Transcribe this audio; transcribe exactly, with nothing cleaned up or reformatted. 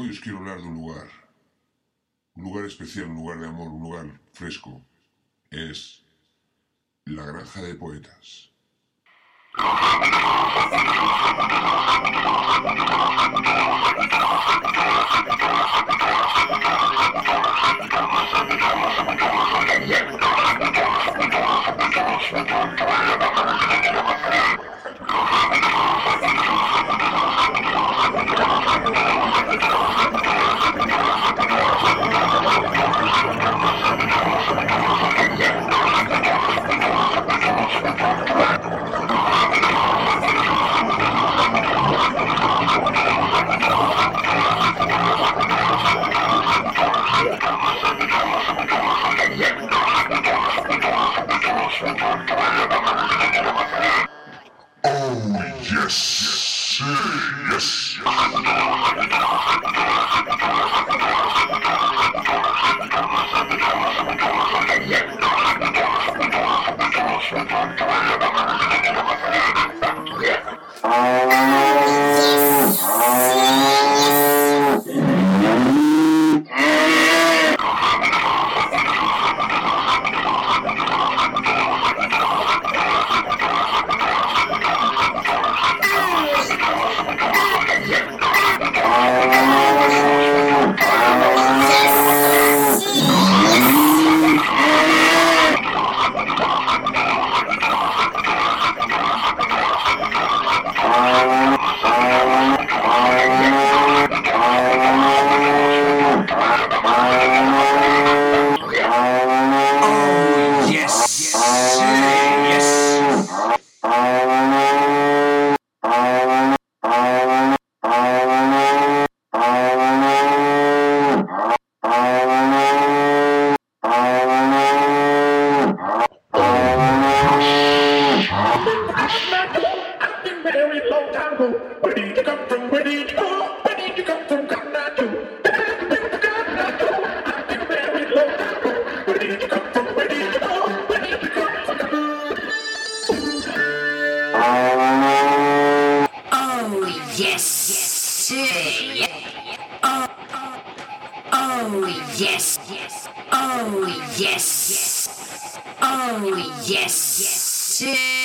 Hoy os quiero hablar de un lugar, un lugar especial, un lugar de amor, un lugar fresco. Es la Granja de Poetas. Yes, yes. Where did you come from? Where did you go? Where did you come from? Come not you. Where did you come from? Where did you go? Where did you come from? Oh yes, yeah. Oh, oh yes, oh yes, oh yes.